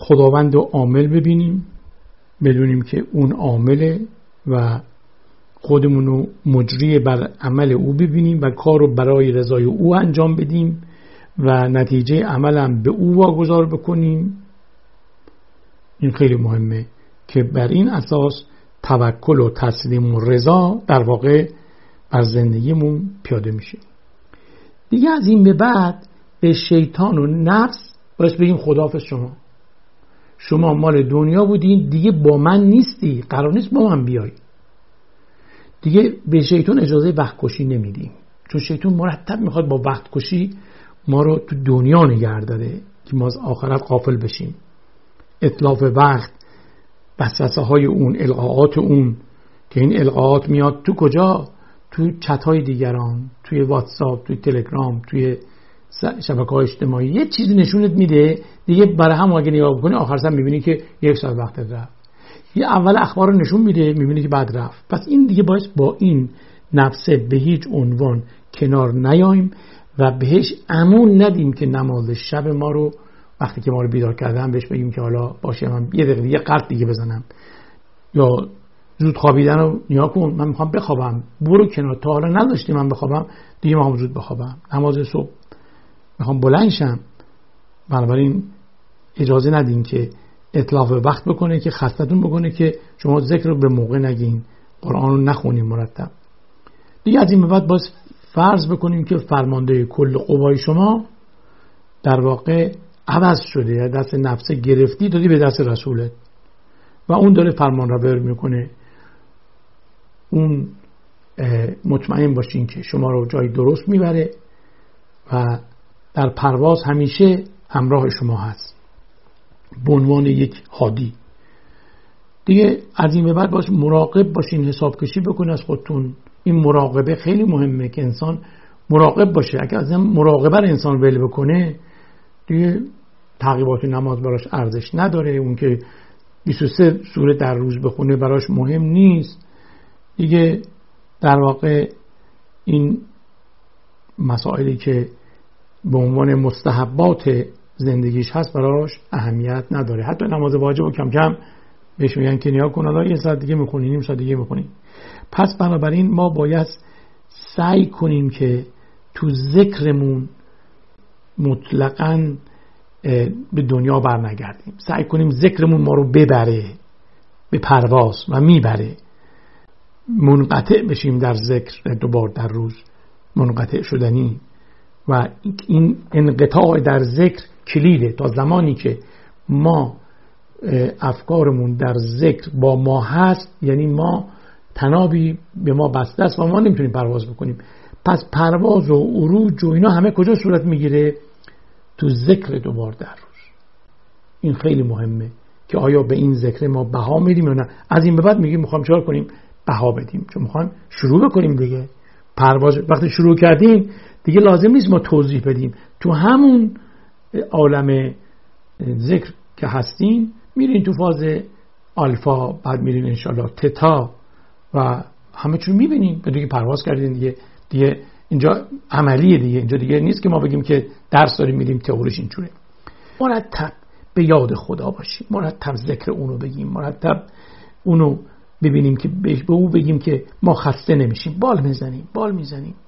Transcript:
خداوند رو عامل ببینیم، بدونیم که اون عامله و خودمون رو مجری بر عمل او ببینیم و کار رو برای رضای او انجام بدیم و نتیجه عملم به او واگذار بکنیم. این خیلی مهمه که بر این اساس توکل و تسلیم و رضا در واقع بر زندگیمون پیاده میشه. دیگه از این به بعد به شیطان و نفس باید بگیم خداحافظ، شما مال دنیا بودین، دیگه با من نیستی، قرار نیست با من بیای. دیگه به شیطان اجازه وقت کشی نمیدیم، چون شیطان مرتب میخواد با وقت کشی ما رو تو دنیا نگه داره که ما از آخرت غافل بشیم. اتلاف وقت، وسوسه های اون، القاءات اون، که این القاءات میاد تو کجا؟ تو چت های دیگران، توی واتساپ، توی تلگرام، توی شبکه‌های اجتماعی. یه چیزی نشونت میده دیگه، برای هم اگه نگاه بکنی آخر سر میبینی که 1 ساعت وقت رفت. یه اول اخبار رو نشون میده، میبینی که بعد رفت. پس این دیگه باعث با این نفسه به هیچ عنوان کنار نیایم و بهش امون ندیم که نماز شب ما رو وقتی که ما رو بیدار کردن بهش بگیم که حالا باشه من یه دقیقه یه قرط دیگه بزنم، یا زود خوابیدن رو نیا کن، من میخوام بخوابم، برو کنار، تا حالا نذاشتی من بخوابم، دیگه میخوام زود بخوابم، نماز صبح میخوام بلند شم. بنابراین اجازه ندین که اتلاف وقت بکنه، که خستتون بکنه که شما ذکر رو به موقع نگین، قرآن رو نخونین مرتب. دیگه از این به بعد باید فرض بکنیم که فرمانده کل قوای شما در واقع عوض شده، یا دست نفس گرفتی دادی به دست رسولت و اون داره فرمان روایی میکنه. اون مطمئن باشین که شما رو جای درست میبره و در پرواز همیشه همراه شما هست به عنوان یک هادی. دیگه از این به بعد باید مراقب باشین، حساب کشی بکنین از خودتون. این مراقبه خیلی مهمه که انسان مراقب باشه. اگر از این مراقبه رو انسان ول بکنه دیگه تعقیبات نماز براش ارزش نداره، اون که 23 سوره در روز بخونه براش مهم نیست دیگه. در واقع این مسائلی که به عنوان مستحبات زندگیش هست براش اهمیت نداره. حتی نماز واجب و کم کم بهش میگن که نیا کن، حالا 1 ساعت دیگه میخونی، نیم ساعت دیگه میخونی. پس بنابراین ما باید سعی کنیم که تو ذکرمون مطلقاً به دنیا برنگردیم. سعی کنیم ذکرمون ما رو ببره به پرواز و میبره. منقطع بشیم در ذکر، 2 بار در روز منقطع شدنی. و این انقطاع در ذکر کلیده. تا زمانی که ما افکارمون در ذکر با ما هست، یعنی ما تنابی به ما بسته است و ما نمیتونیم پرواز بکنیم. پس پرواز و عروج و اینا همه کجا صورت میگیره؟ تو ذکر 2 بار در روز. این خیلی مهمه که آیا به این ذکر ما بها میدیم یا نه. از این به بعد میگیم میخوام چیکار کنیم؟ بها بدیم، چون میخوام شروع بکنیم دیگه. پرواز وقتی شروع کردیم دیگه لازم نیست ما توضیح بدیم. تو همون عالم ذکر که هستیم میرین تو فاز آلفا، بعد میرین انشالله تتا و همه چون میبینیم دیگه پرواز کردین دیگه اینجا عملیه دیگه. اینجا دیگه نیست که ما بگیم که درس داریم میدیم تئوریش اینجوره. مرتب به یاد خدا باشیم، مرتب ذکر اونو بگیم، مرتب اونو ببینیم که به او بگیم که ما خسته نمیشیم. بال میزنیم